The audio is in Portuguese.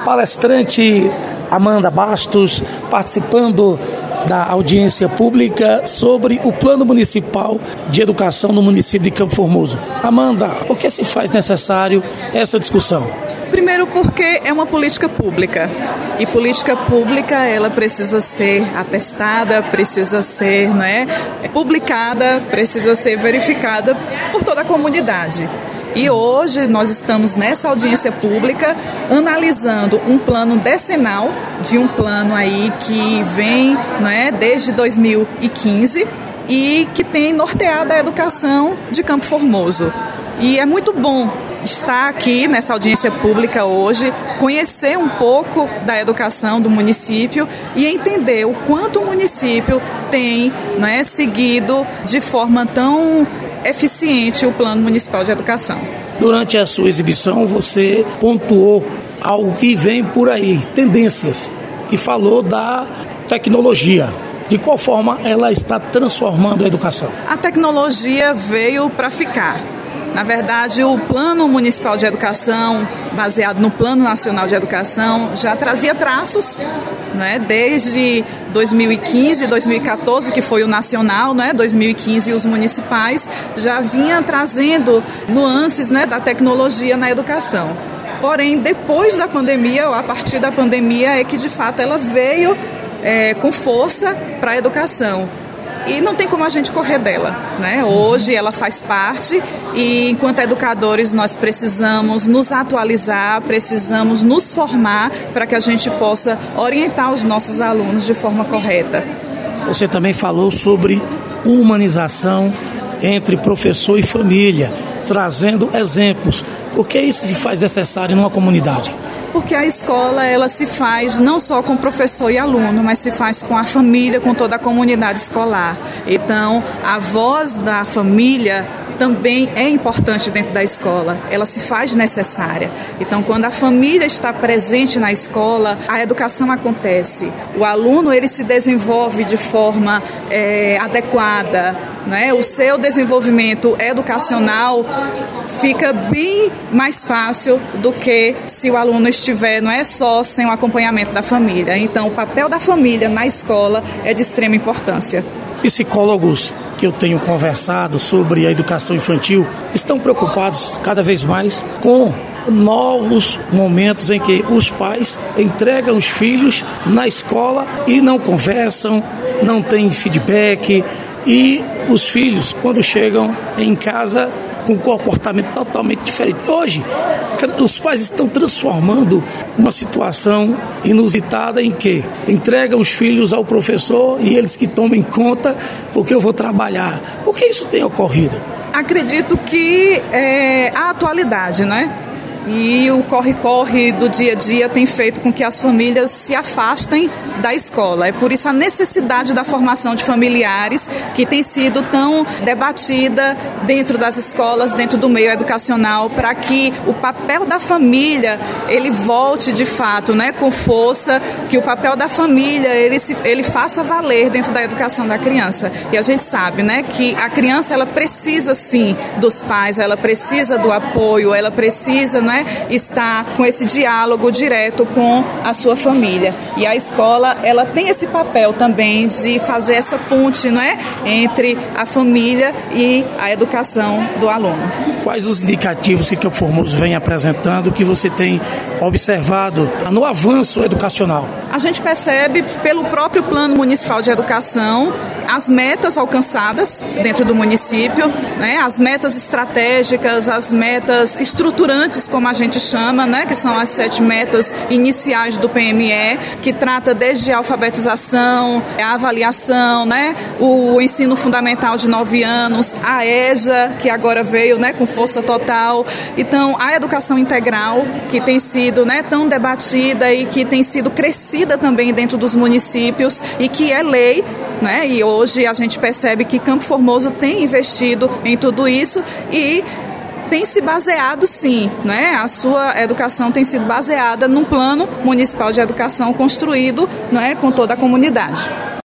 Palestrante Amanda Bastos, participando da audiência pública sobre o Plano Municipal de Educação no município de Campo Formoso. Amanda, por que se faz necessário essa discussão? Primeiro porque é uma política pública e política pública ela precisa ser atestada, precisa ser publicada, precisa ser verificada por toda a comunidade. E hoje nós estamos nessa audiência pública analisando um plano decenal de um plano aí que vem desde 2015 e que tem norteado a educação de Campo Formoso. E é muito bom estar aqui nessa audiência pública hoje, conhecer um pouco da educação do município e entender o quanto o município tem seguido de forma tão eficiente o Plano Municipal de Educação. Durante a sua exibição, você pontuou algo que vem por aí, tendências, e falou da tecnologia. De qual forma ela está transformando a educação? A tecnologia veio para ficar. Na verdade, o Plano Municipal de Educação, baseado no Plano Nacional de Educação, já trazia traços, desde 2015, 2014, que foi o nacional, 2015 os municipais, já vinha trazendo nuances da tecnologia na educação. Porém, depois da pandemia, ou a partir da pandemia, é que de fato ela veio com força para a educação. E não tem como a gente correr dela, Hoje ela faz parte e enquanto educadores nós precisamos nos atualizar, precisamos nos formar para que a gente possa orientar os nossos alunos de forma correta. Você também falou sobre humanização entre professor e família, trazendo exemplos. Por que isso se faz necessário numa comunidade? Porque a escola ela se faz não só com professor e aluno, mas se faz com a família, com toda a comunidade escolar. Então, a voz da família também é importante dentro da escola, ela se faz necessária. Então, quando a família está presente na escola, a educação acontece. O aluno ele se desenvolve de forma adequada, O seu desenvolvimento educacional fica bem mais fácil do que se o aluno estiver só sem o acompanhamento da família. Então, o papel da família na escola é de extrema importância. Psicólogos que eu tenho conversado sobre a educação infantil estão preocupados cada vez mais com novos momentos em que os pais entregam os filhos na escola e não conversam, não têm feedback e os filhos, quando chegam em casa, com um comportamento totalmente diferente. Hoje, os pais estão transformando uma situação inusitada em que entregam os filhos ao professor e eles que tomem conta porque eu vou trabalhar. Por que isso tem ocorrido? Acredito que é a atualidade, E o corre-corre do dia a dia tem feito com que as famílias se afastem da escola. É por isso a necessidade da formação de familiares que tem sido tão debatida dentro das escolas, dentro do meio educacional, para que o papel da família ele volte de fato, com força, que o papel da família ele faça valer dentro da educação da criança. E a gente sabe, que a criança ela precisa sim dos pais, ela precisa do apoio, ela precisa, estar com esse diálogo direto com a sua família. E a escola, ela tem esse papel também de fazer essa ponte, entre a família e a educação do aluno. Quais os indicativos que Campo Formoso vem apresentando que você tem observado no avanço educacional? A gente percebe pelo próprio Plano Municipal de Educação as metas alcançadas dentro do município, as metas estratégicas, as metas estruturantes, como a gente chama, que são as 7 metas iniciais do PME, que trata desde a alfabetização, a avaliação, o ensino fundamental de 9 anos, a EJA, que agora veio com força total. Então, a educação integral, que tem sido tão debatida e que tem sido crescida também dentro dos municípios e que é lei, E hoje a gente percebe que Campo Formoso tem investido em tudo isso e tem se baseado sim, A sua educação tem sido baseada num plano municipal de educação construído, com toda a comunidade.